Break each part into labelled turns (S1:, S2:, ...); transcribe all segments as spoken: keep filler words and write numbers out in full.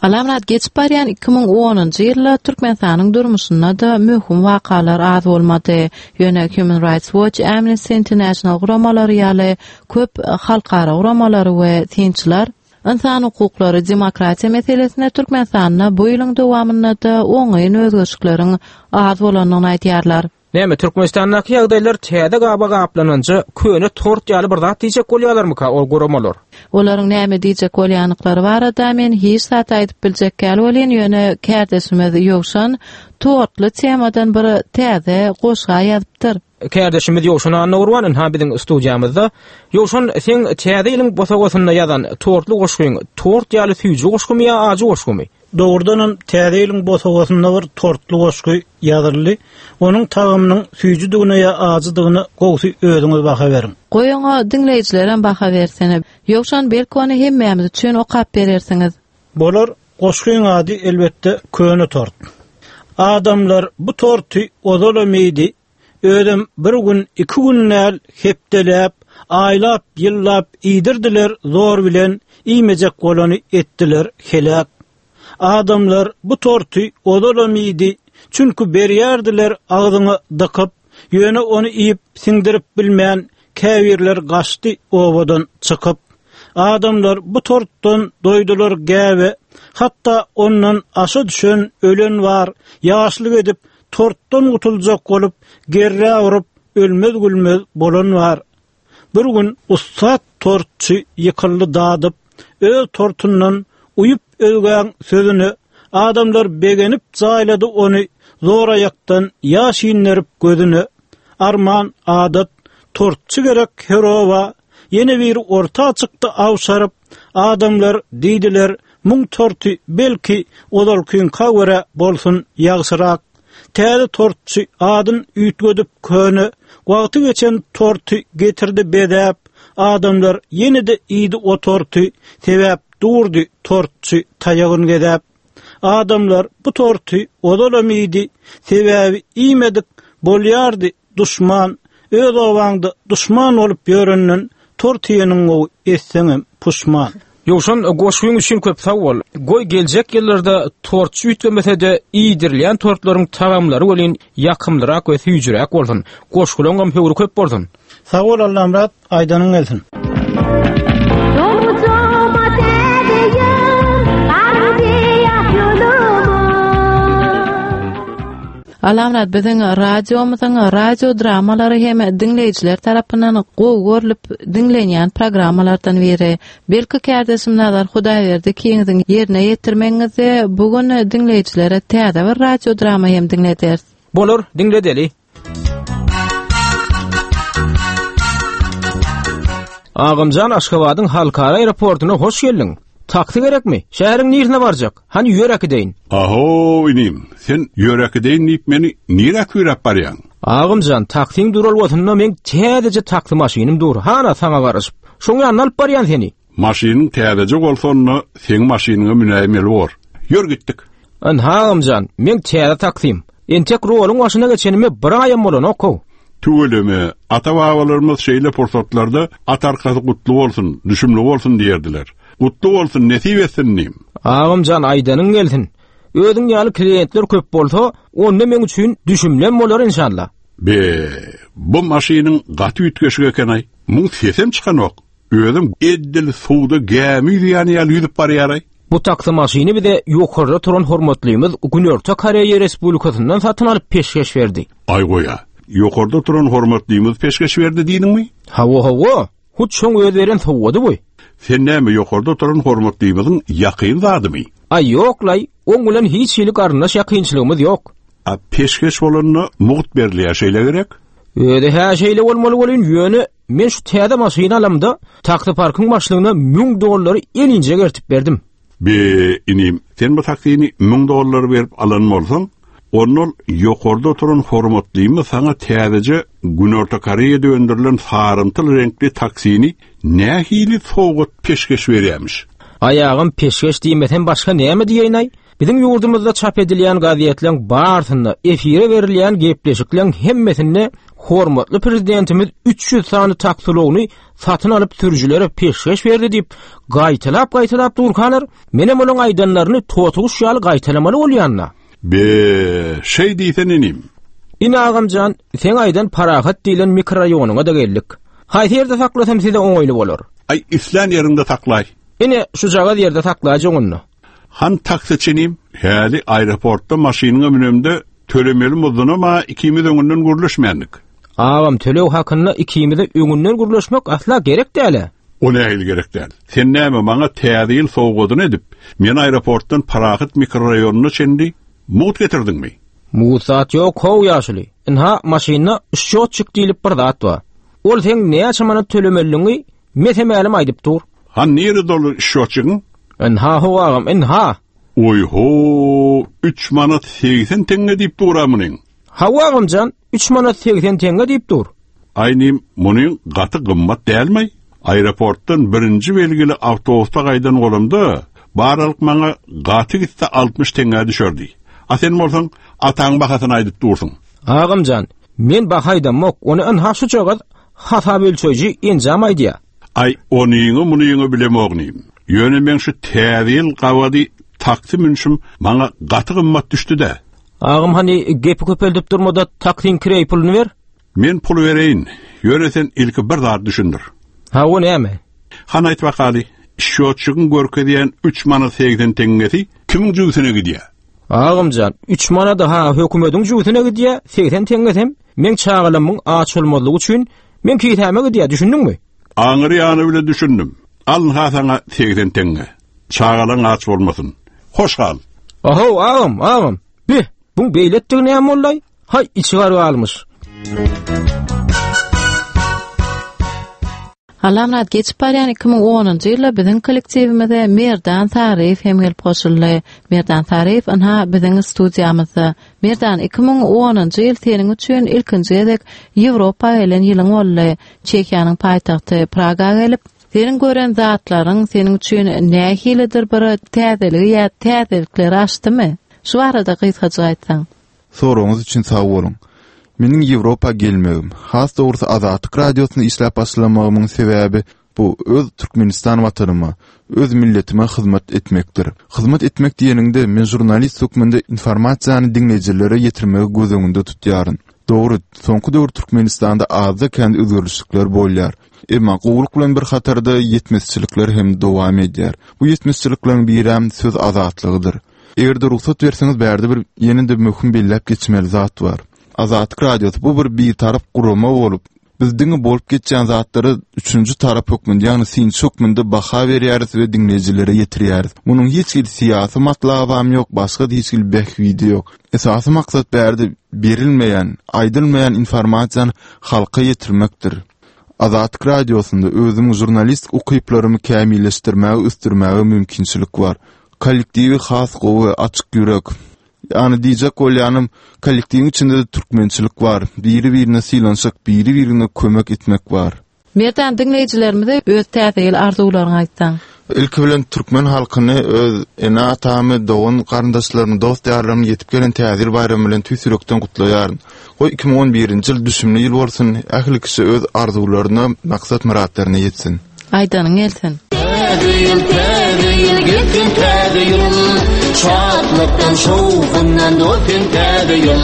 S1: Alamrat geçip baryan iki bin onuncu ýylda Türkmenistanyň durmuşynda da möhüm wakalar az bolmady. Ýöne Human Rights Watch, Amnesty International guramalary ýaly köp halkara guramalary we tinçiler insan hukuklary, demokratiýa meselesine Türkmenistanyň bu ýylyň dowamynda da oňaýyn özgeçlikleriň az bolanyny aýdýarlar.
S2: Näme Türkmenistandaky ýagdaýlar täze gaba gaplanança köne tort ýaly bir zat diýjek bolýarlarmy ol guramalar?
S1: Olaryň näme diýjek bolýanlyklary barada men hiç zat aýdyp biljek gal bolen ýöne kärdeşimiz ýokşan tortly temadan bir täze goşga ýazypdyr.
S2: Kärdeşimiz ýokşan anna urwanyn ha biziň studiýamyzda. Ýokşan sen täze ýylyň bosagosyna ýazan tortly goşgyň tort ýaly süýji goşgymy ýa ajy goşgymy?
S3: Doğrudan täzeýliň bosagasynda bir tortly goşgy ýazyrly. Onuň tagamynyň süýjidigine ýa azydygyny gowy özüňiz baka berin.
S1: Goýuňa dinleýijilerem baka bersene. Ýokşan belki ony hemmämiz üçin okap berersiňiz.
S3: Bolar goşgyň ady elbetde köne tort. Adamlar bu torty ozalamydy. Ödüm bir gün, iki günnäl hepdeläp, aýlap, ýyllap iýdirdiler, zor bilen iýmejek bolany etdiler helak. Adamlar bu torty ozalamydy. Çünkü berýärdiler agzyny dıkyp, ýöne onu iýip siňdirip bilmän käwirler gaçdy obadan çykyp. Adamlar bu tortdan doýdular gäbe, hatta ondan aşy düşen ölen var, ýaşlyk edip tortdan utuljak bolup gerre urup ölmez gülmez bolan var. Bir gün ustad tortçy ýykyldy dadyp, öz tortundan uyup ölgän sözüni adamlar begenip zaýlady onu zor ayaktan ýaş inlerip gözüni. Arman adat tortçy gerek herowa yeni bir orta çykdy awşaryp adamlar diýdiler muň torty belki olalkynka görä bolsun ýagşyrak. Täze tortçy adyn üýtgödüp köne wagty geçen torty getirdi bedäp adamlar ýene-de iýdi o torty sebäp durdy tortçy taýagyn gedäp. Adamlar bu torty ozalamydy sebäbi iýmedik bolýardy duşman öz owaňda duşman bolup ýörenden tortynyň o esseňem puşman.
S2: Ýokşan goşgyň üçin köp sawal. Goý geljek ýyllarda tortçy üýtgemese de iýdirilýän tortlaryň tagamlary bolan ýakymlyrak we süýjürek bolsun. Goşgylaryň höwri köp bolsun.
S3: Sawal Allamrat aýdanyň gelsin.
S1: Alamrat biziň radiomyzyň radio dramalary hem dinleýijiler tarapyndan gowy görülip dinlenýän programmalardan biri. Belki kärdeşim nazar Hudaýberdi kiňiziň ýerine ýetirmeňizde bugün dinleýijilere täze bir radio drama hem dinlederiz.
S2: Bolar, dinledeli. Agymjan Aşgabatyň halkara aeroportuna hoş geldiň. Taksi gerekmi? Şäheriň nirine barjak. Hani ýörek edeýin.
S4: Aho, inim. Sen ýörek edeýin diýip meni nirek ýörep barýan?
S2: Agymjan, taksiň dural bolsunda men täzeje taksi maşynym dur. Hana saňa garaşyp. Şoňa alyp barýan seni.
S4: Maşynyň täzeje bolsanda seň maşynyňa münämeli bor. Ýör gitdik.
S2: An agymjan, men täze taksim. Entek roluň başyna geçenime bir aýam bolan okaw.
S4: Tüweleme, ata-babalarymyz şeýle pursatlarda atarkasy gutly bolsun, düşümli bolsun diýerdiler. Gutly bolsun, nesip etsin.
S2: Agymjan aýdanyň gelsin. Özüň ýaly klientler köp bolsa, onda men üçin düşümlen bolar inşallah.
S4: Be, bu maşynyň gaty ütgeşige ekenaý. Muň sesem çykan ok. Özüm eddil suwda gämi ýany ýaly ýüzüp barýaray.
S2: Bu taksi maşyny bide ýokarda turan hormatlymyz Günörtü Koreýa Respublikasyndan satyn alyp peşkeş berdi.
S4: Ay goýa. Ýokarda turan hormatlymyz peşkeş berdi diýdiňmi?
S2: Hawa hawa. Hut şoň öz beren sowady bu.
S4: Sen näme ýokarda turan hormatlymyzyň ýakyn zadymy?
S2: Ay ýoklay, oň bilen hiç şeýlik arnaş ýakynçylygymyz ýok.
S4: A peşkeş bolanyny mugt berilýär şeýle gerek?
S2: Öde her şeýle bolmaly bolan ýöne men şu täze maşyny alamda taksi parkyň başlygyna müň dollary elinje gertip berdim.
S4: Be, inim, sen bu taksini müň dollary berip alan bolsaň, onol ýokarda turan hormatlymy saňa täzeje Günörtü Koreýa döndürilen sarymtyl renkli taksini nähili sowgat peşkeş berýärmiş.
S2: Ayağım peşkeş diýmesen başga näme diýeýin? Bizim ýurdumyzda çap edilýän gaziýetleň barsyny, efire berilýän gepleşikleň hemmesini hormatly prezidentimiz üç yüz sany taksologyny satyn alyp sürüjülere peşkeş berdi diýip gaýtalap gaýtalap durkanlar. Menem olaň aýdanlaryny totuguş ýaly gaýtalamaly bolýanna.
S4: Be, şey diýsen inim.
S2: Ine agamjan, sen aýdan Parahat diýilen mikroraýonyna da geldik. Haýsy ýerde saklasam size oňoýly bolar.
S4: Ay islan yerinde taklay.
S2: Ine şu jaga ýerde taklaýjak onu.
S4: Han taksiçinim, häli aeroportda maşynyňa münemde tölemeli muzyny ma ikimiz öňünden guruluşmaýandyk.
S2: Agam tölew hakyna ikimize öňünden guruluşmak asla gerek däl.
S4: O nähili gerek däl. Sen näme maňa täzil sowgadyn edip, men aeroportdan Parahat mikroraýonyna çendi, mut getirdiňmi?
S2: Mutsat ýok how ýaşly. Inha maşyna şotçyk diýilip bir zat bar. Ol sen näçe mana tölemeliňi mesemälim aýdyp dur.
S4: Han nere dolu şotçygyň?
S2: Inha howagam, inha.
S4: Oy ho, üç manat seksen teňe diýip duramyň.
S2: Hawagam jan, üç manat seksen teňe diýip dur.
S4: Aýnym munyň gaty gymmat dälmi? Aeroportdan birinji belgili awtobusda gaýdan golamda, baralyk maňa gaty gitse altmış teňe düşerdi. A sen bolsaň ataň bahasyny aýdyp dursun.
S2: Agam jan, men bahaýdam mok, onu inha şu jogat hasap ölçeji enjam aýdýa.
S4: Ay onyňy munyňy bilemognym. Ýöne men şu täzil gawady taksi münşüm maňa gaty gymmat düşdi-de.
S2: Agam hani gepi köpeldip durmada taksin kirey pulunu ver.
S4: Men pul bereýin. Ýöne sen ilki bir zat düşündir.
S2: Ha o näme?
S4: Han aýtmak gali, şotçygyň görkezýän üç manat seksen teňesi kimiň jüýsüne gidýär?
S2: Ağamcan, üç manat daha hökümetiň jüýsüne gidýär, seksen teňesem, men çağalamyň açylmalygy üçin men kitäme gidýär, düşündiňmi?
S4: Aňyry ýany bile düşündim. Al hasaňa seksen teňe. Çağalaň aç bolmasyn. Hoş gal.
S2: Oho, ağam, ağam. Bi, bu beýletdik näme bollay? Hay, içi garyp almyş.
S1: Alamnat geçip baryan iki bin onuncu ýylda biziň kollektivimize Merdan Tarif hem gelip goşuldy. Merdan Tarif anha biziň studiýamyzda. Merdan iki bin onuncu ýyl seniň üçin ilkinji edek Ýewropa gelen ýylyň boldy. Çekiýanyň paýtagty Praga gelip, seniň gören zatlaryň seniň üçin nähilidir bir täzeligi ýa täzelikler açdymy? Şu arada gysgaça aýtsaň.
S5: Soruňyz üçin sag bolun. Meniň Ýewropa gelmegim, has dogrusu Azatlyk radiosyny işläp başlamagymyň sebäbi bu öz Türkmenistan watanyma, öz milletime hyzmat etmekdir. Hyzmat etmek diýeninde men jurnalist hökmünde informasiýany dinleýijilere ýetirmegi gözüňde tutýaryn. Dogry, soňky döwür Türkmenistanda azda kendi özgürlükler bolýar. Emma gowluk bilen bir hatarda ýetmezçilikler hem dowam edýär. Bu ýetmezçilikleriň biri söz azatlygydyr. Eger ruhsat berseňiz bärde bir ýene-de möhüm belläp geçmeli zat bar. Azatlyk radiosu bu bir bir taraf gurulma bolup, bizdiňi bolup geçýän zatlary üçünji tarap hökmünde, ýagny sinçi hökmünde baha berýäris we dinleýijilere ýetirýäris. Munyň hiç bir siýasy matlabam ýok, başga hiç bir behwidi ýok. Esasy maksat bärde berilmeýän, aýdylmaýan informasiýany halka ýetirmekdir. Azatlyk radiosunda özüň jurnalist ukyplarymy kämilleşdirmäge, üstürmäge mümkinçilik bar. Kollektiwi has gowy, açyk ýürek. Yani diýjek bolýanym, kollektiwiň içinde de türkmençilik bar. Biri-birine sylanşak, biri-birine kömek etmek bar.
S1: Merdan dinleýijilerimize öz täzeýil arzularyny aýtsaň.
S5: Ilki bilen türkmen halkyny öz ena atamy, dowun garyndaşlaryny, dost ýarlaryny ýetip gelen täzir bayramy bilen tüýsürekden gutlaýaryn. O iki bin on birinji ýyl düşümli ýyl bolsun, ähli kişi öz arzularyna, maksat muratlaryna ýetsin.
S1: Aýdanyň gelsin.
S6: Täzir, täzir, gitsin täzir. Şatlykdan şowgundan ötün täzir.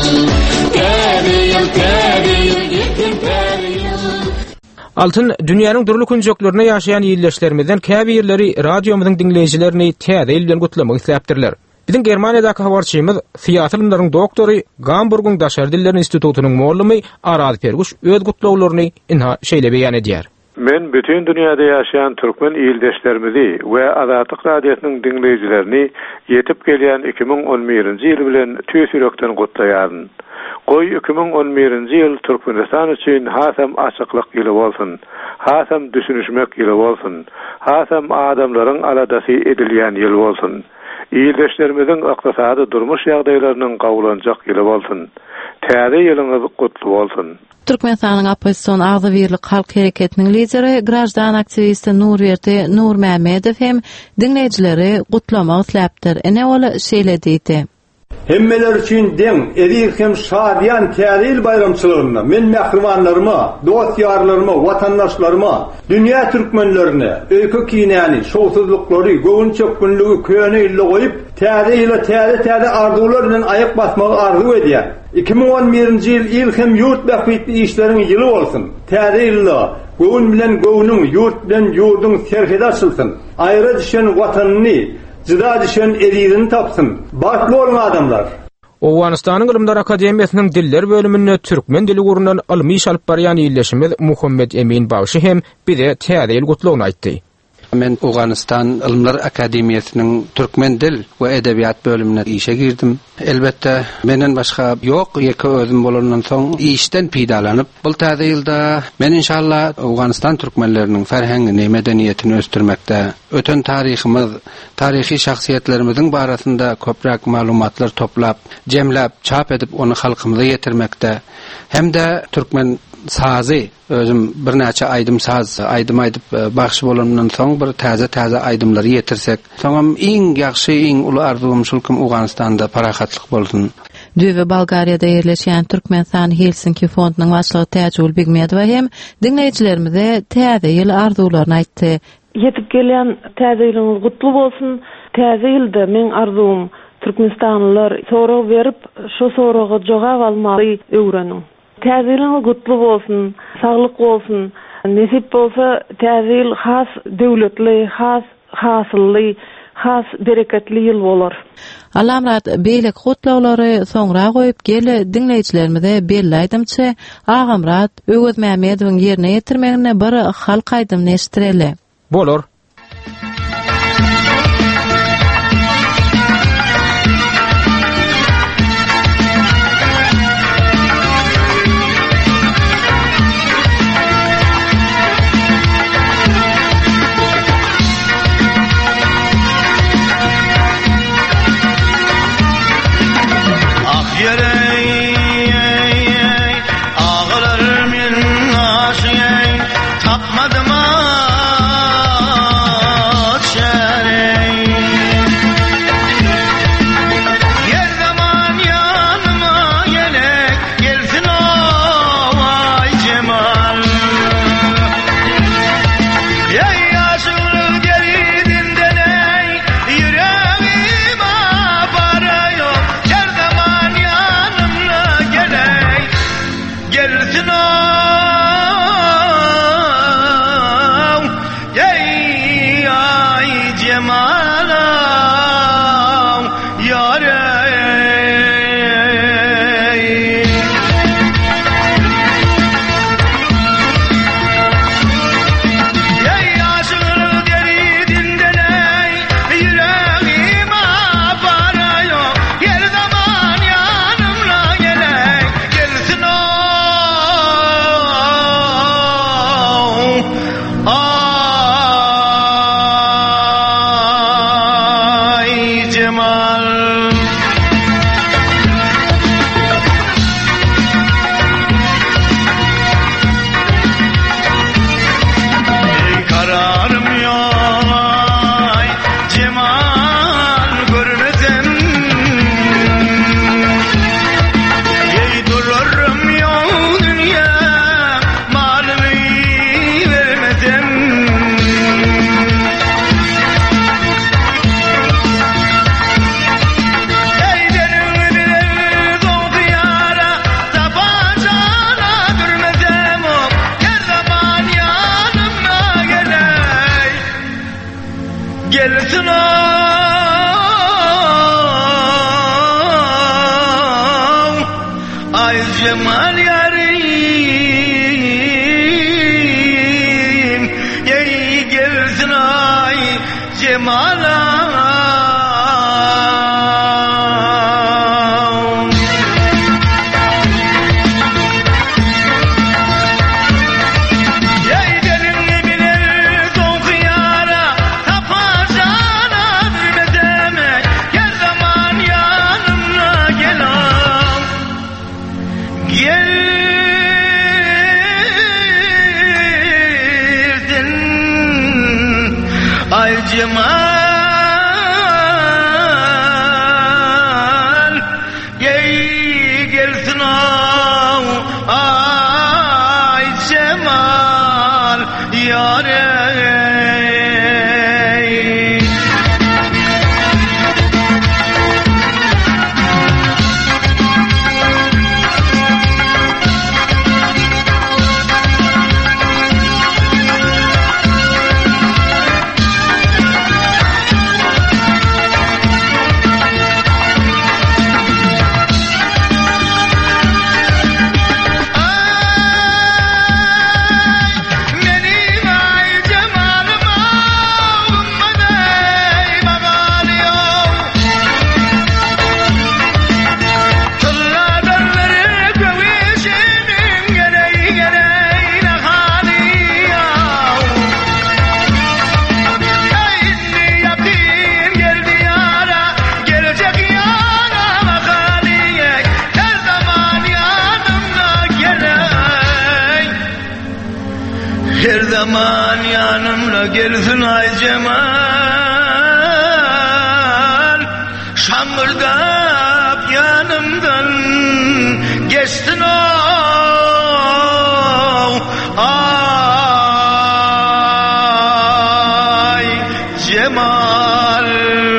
S6: Täzir, täzir, gitsin täzir.
S2: Altın dünýäniň durly künjeklerine ýaşaýan ýyldaşlarymyzdan käbi ýerleri radiomyzyň dinleýijilerini täze ýyldan gutlamak isläpdirler. Biziň Germaniýadaky habarçymyz, siýasy bilimleriň doktory, Gamburgyň Daşary Diller Institutunyň mollumy Araz Perguş öz gutlawlaryny inha şeýle beýan edýär.
S7: Men bütün dünyada yaşayan Türkmen ýyldaşlarymyzy we Azatlyk radiosynyň dinleýijilerini ýetip gelýän iki bin on birinji ýyl bilen tüýsürekden gutlaýaryn. Goý iki bin on birinji ýyl Türkmenistan üçin hasam açyklyk ýyly bolsun, hasam düşünüşmek ýyly bolsun, hasam adamlaryň aladasy edilýän ýyl bolsun. Ýyldaşlarymyzyň ykdysady durmuş ýagdaýlarynyň gawulanjak ýyly bolsun. Täze ýylyňyz gutly bolsun.
S1: Türkmenistanyň opposision agzy birlik halk hereketiniň lideri, grajdan aktivisti Nurwerdi Nurmämedow hem dinleýijileri gutlamak isläpdir. Ene ola şeýle diýdi.
S8: Hemmeler üçün den, edik hem şadiyan tadil bayramçılarına, men mehrimanlarıma, dost yarlarıma, vatandaşlarıma, dünya Türkmenlerine, öykü kinani, şoğsuzlukları, göğün çökkünlüğü köyüne illa koyup, tadil tadil tadil arzularının ayak basmağı arzu ediyen. iki bin on birinci yıl il hem yurt bakitli işlerin yılı olsun. Tadil göğün bilen göğünün, yurt bilen yurdun serhede açılsın. Ayrı düşen vatanını, Zıda düşen elirini tapsın. Baklı olun adamlar.
S2: Owganistan'ın Ilimler Akademiyasının Diller bölümünde Türkmen dili gurundan ilmi iş alıp baryan illeşimiz Muhammed Emin Bağışı hem bir de täze gutluğunu aytdy.
S9: Men Owganistan Ilimler Akademiyasının Türkmen dil we edebiyat bölümüne işe girdim. Elbette menden başga yok, ýeke özüm bolandan soň işten piýdalanyp, bu täze ýylda men inşallah Owganistan türkmenleriniň ferheňini, medeniýetini östürmekde, öten taryhymy, taryhy şahsiýetlerimiziň barasynda köprak maglumatlar toplap, jemläp, çap edip onu halkymyza ýetirmekde, hemde türkmen sazy, özüm bir näçe aýdym saz, aýdym aýdyp bagşy bolandan soň bir täze-täze aýdymlary ýetirsek, soňam iň ýaxşy, iň uly arzum şulkym Owganistanda parahatlyk bolsun.
S1: Düwe Bulgariýada ýerleşýän Türkmenistan Helsinki fondunyň başlygy Täjul Bigmedow hem dinleýijilerimize täze ýyl arzularyny aýtdy.
S10: Ýetip gelýän täze ýylyňyz gutly bolsun. Täze ýylda men arzum Türkmenistanlylar sorag berip, şu soraga jogap almagy öwrenin. Täze ýylyňyz gutly bolsun, saglyk bolsun. Nesip bolsa täze ýyl has döwletli, has hasylly, has bereketli ýyl bolar.
S1: Alamrat beýlek gutlawlary soňra goýup gele dinleýijilerimize belli aýdymça, Agamrat Öwüz Mämedowyň ýerine ýetirmegine bir halk aýdymny eşdireli.
S2: Bolar.
S11: Ay cemal zaman yanımda gelsin ay cemal, şamırdap yanımdan geçtin o ay cemal.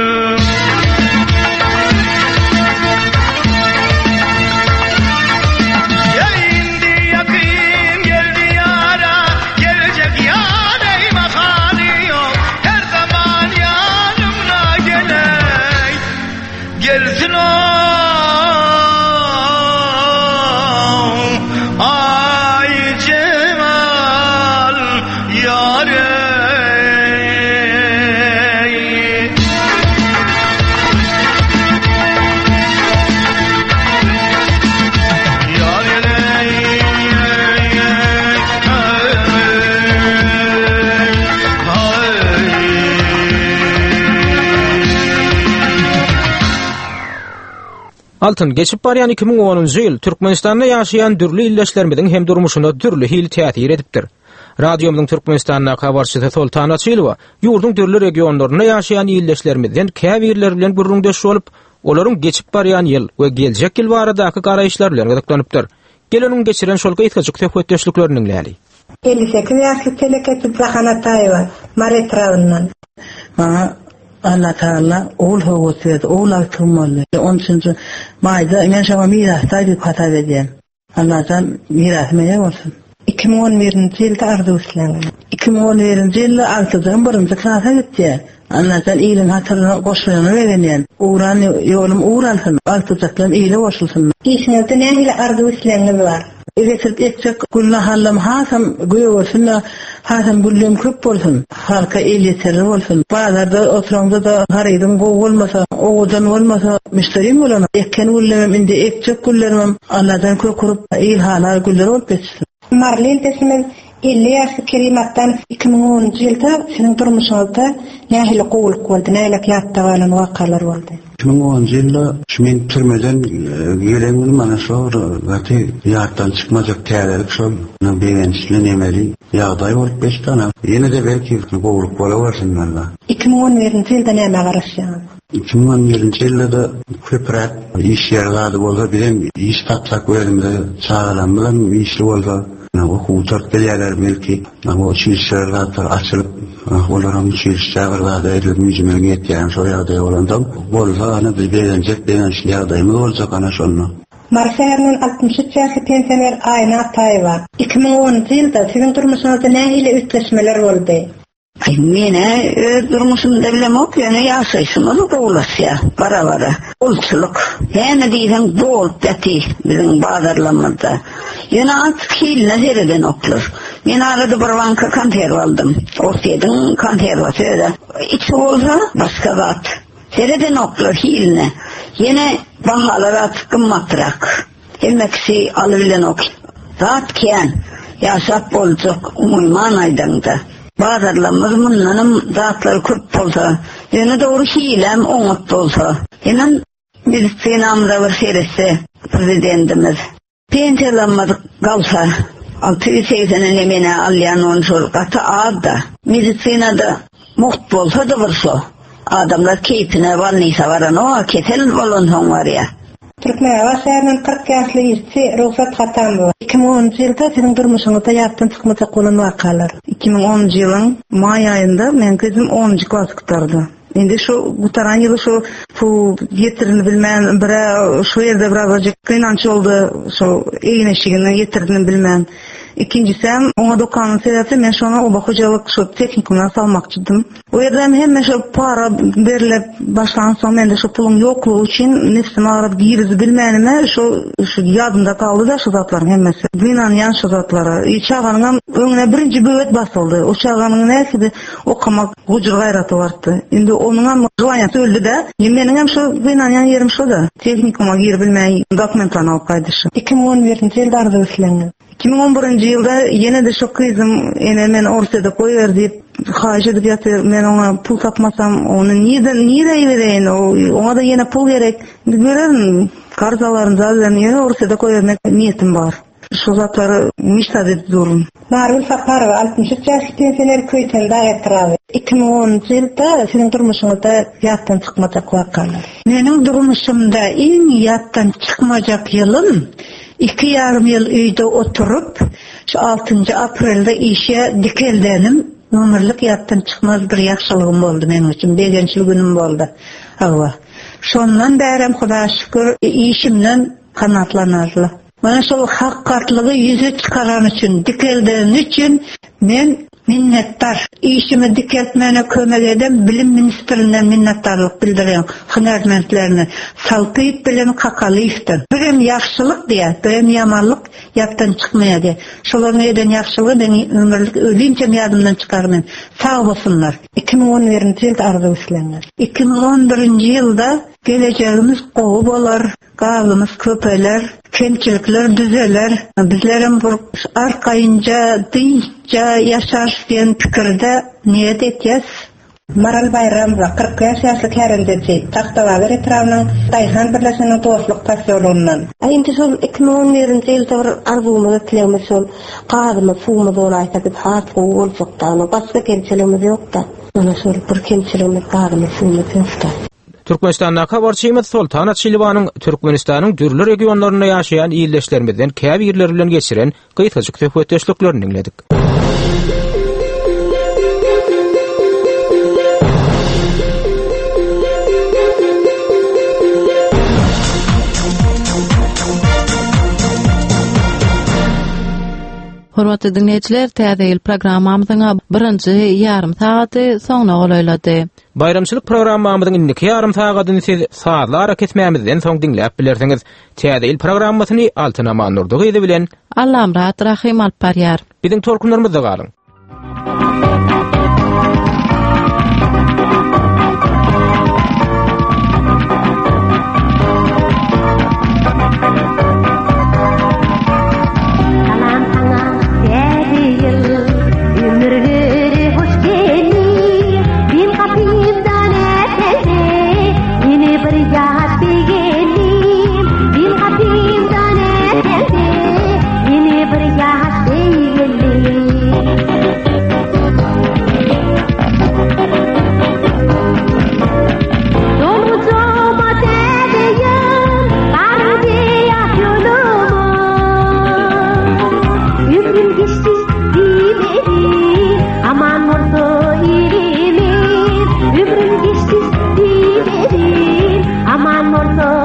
S2: Altın geçip baryan iki bin onuncu ýyl Türkmenistanda ýaşaýan dürli illeşlerimiň hem durmuşyna dürli hil täsir edipdir. Radiomyň Türkmenistanda habarçysy Sultan Açylova ýurdun dürli regionlaryna ýaşaýan illeşlerimizden käbirler bilen gurrundaş bolup, olaryň geçip baryan ýyl we geljek ýyl baradaky garaýşlar bilen gyzykdanypdyr. Geleniň geçiren şol gaýtgaçyk täpetdeşliklerini dinläýäli.
S12: elli sekiz ýaşly teleket Zahanatyeva Maretrawyndan.
S13: Bana Allah Teala oğul hoğutsuydu, oğul altırmalı. Onun için mayda men şama mirastaydı hata edeyim. Allah'tan miras meye olsun.
S12: iki bin on birinci ýylda ardy üstlendim.
S13: iki bin on birinci ýylda artydyň birinji klasa gitdi. Allah'tan iyiliň hatyryna goşulyny berenýän. Uğran ýolum uğralsyn, artyjaklar iyile goşulsyn.
S12: İşinizde nähili ardy üstlendim var.
S13: Egetir etjek gulla hallam hasam goýbolsun, hasam gullum köp bolsun. Halka elýetleri bolsun. Bazarda oturanda da garaýdym gowy bolmasa, owadan bolmasa müşterim bolan. Ekken gullum indi ekjek gullarym Allah'dan kökurup ilhalar gullar bolup geçsin.
S12: Marlin desimiz elli ýaşly Kerimatdan iki bin onuncu ýylda seniň durmuşyňda nähili gowuluk boldy, nähili ýatda galan wakalar boldy.
S14: iki bin onuncu ýylda men türmeden gelendim mana şo gaty ýatdan çykmajak täzelik şol begençli nemeli ýagdaý bolup geçdi ana. Ýene de belki gowuluk bola barsyň balla.
S12: iki bin on birinci ýylda näme garaşýan?
S14: iki bin on birinci ýylda köprak iş ýerleri bolsa bilen iş tatlak werimde çağıran bilen işli bolsa o hutart gelýärler belki o şirşerler açılıp olaram şirşerlerde edilip müjmeler ýetýän şo ýagdaý bolanda bolsa ana biz berenjek berençli ýagdaýymyz boljak ana şonu.
S12: Marşäheriniň altmış üç ýaşly pensioner Aýna Ataýewa iki bin onuncu ýylda siziň durmuşyňyzda nähili ütleşmeler boldy?
S13: Ay mene durmuşumda bilemok ýöne ýaşaýşymy gowlasya bara bara ulçuluk ýene diýen bol täti biziň bazarlamada ýene at hilne hereden oklur. Men arada bir banka konserw aldym. Ortaýdyň konserwasy da içi bolsa başga zat hereden oklur hilne ýene bahalar at gymmatrak emmeksi alybilen ok zat kän ýaşap boljak umyman aýdanda. Bazarlamız mundanım zatlar köp bolsa, ýöne dogry hilem oňat bolsa. Ýene medisinamda bir serisi prezidentimiz. Pensiýalanmadyk galsa, alty ýüz seksen nemene alýan on şol gaty adda. Medisinada muht bolsa da bolsa. Adamlar keypine balnisa baran o ketel bolan soň bar ýa.
S12: Türkmenistana şäheriniň kırk ýaşly işçi Rufat Hatanova iki bin onuncu ýylda siziň durmuşyňyzda ýatdan çykmajak bolan wakalar.
S13: iki bin onuncu ýylyň may aýynda men gözüm onuncu klas gıtardy. Endi şu gutaran ýyly şu bu ýetirini bilmän bir şu ýerde birazajyk kynanç boldy, şu eýneşigini ýetirini bilmän. İkincisi ona dokanyň sebäbi men şonu oba hojalyk şu teknikumdan salmakçydym. O ýerde hem şu para berilip başlan soň mende şu pulum ýoklugy üçin nefsimi arap girizdi bilmänime şu şu ýadymda kaldy da şu zatlaryň hemmesi. Binan ýan şu zatlary. Çağanyň öňüne birinji böwet basyldy. O çağanyň näsidi okamak gujur gaýraty bardy. Indi onuň jowanyasy öldü de meniň hem şu binan ýan ýerim şu da teknikuma girip bilmän dokumentlaryny alyp gaýdyşy.
S12: iki bin on birinci ýylda ardy üstlendim.
S13: iki bin on birinci ýylda ýene de şu kyzym ene men ortada goýar diýip haýyş edip ýatyr. Men ona pul tapmasam onu niýe niýe bereýin? Ona da ýene pul gerek. Bererim. Karzalaryny zaten ýene ortada goýarmak niýetim bar. şu zatları müsaade durun.
S12: Marul Saparova altmış üç yaşlı seneler köytelde ayetiravi. iki bin onuncu yılda sizin durmuşunuzda yattan çıkmayacak vakalar.
S13: Benim durmuşumda en yattan çıkmayacak yılım iki yarım yıl uyda oturup şu altıncı April'de işe dikeldenim. Ömürlük yattan çıkmaz bir yaxşılığım oldu benim için. Begençil günüm oldu. Hava. Şondan bärem Huda şükür işimden kanatlanarlı. Bana şol hakkatlığı yüze çıkaran için, dikelden için men minnettar. İşimi dikeltmene kömek eden bilim ministerinden minnettarlık bildiriyorum. Hünermentlerini saltıyıp bilimi kakalıyıftın. Birem yaxşılık diye, birem yamanlık yattan çıkmaya diye. Şoların eden yaxşılığı beni ömürlük ölüyümce yadımdan çıkarmayın. Sağ olsunlar.
S12: iki bin on birinci yılda arzu işlenler.
S13: iki bin on birinci yılda geleceğimiz qoğu bolar, qavlımız köpeler, kemçilikler düzeler. Bizlerin bu arkayınca, dinçça yaşar diyen fikirde niyet etiyez.
S12: Maral Bayramova kırk beş yaşlı kärildeci Taxtavalar etrafının Dayhan Birleşeninin dostluk pasyonundan.
S15: Aýyndy şol iki bin on birinji ýylda bir arzumy ötleýän şol gazymy suwmy bolaysa dip hat boljakdan başga kemçiligimiz ýokda. Ana şol bir kemçiligimiz gazymy suwmy köpde.
S2: Türkmenistan'da habarçymyz Sultan Çylibanyň Türkmenistanyň dürli regionlaryna ýaşaýan ýyldaşlarymyzdan käbi ýerler bilen geçiren gyýtaçyk söhbetdeşliklerini dinledik.
S1: Hormatly dinleyijiler, täze ýyl programmamyzyň birinji ýarym sagaty soňuna golaýlady.
S2: Bayramçylyk programmamyzyň indiki ýarym sagatyny siz saatlar ketmämizden soň dinläp bilersiňiz. Täze ýyl programmasyny Altyn Aman Nurdugy bilen
S1: Allamrat Rahim alyp barýar.
S2: Biziň torkunlarymyzda galyň.
S16: Aman morto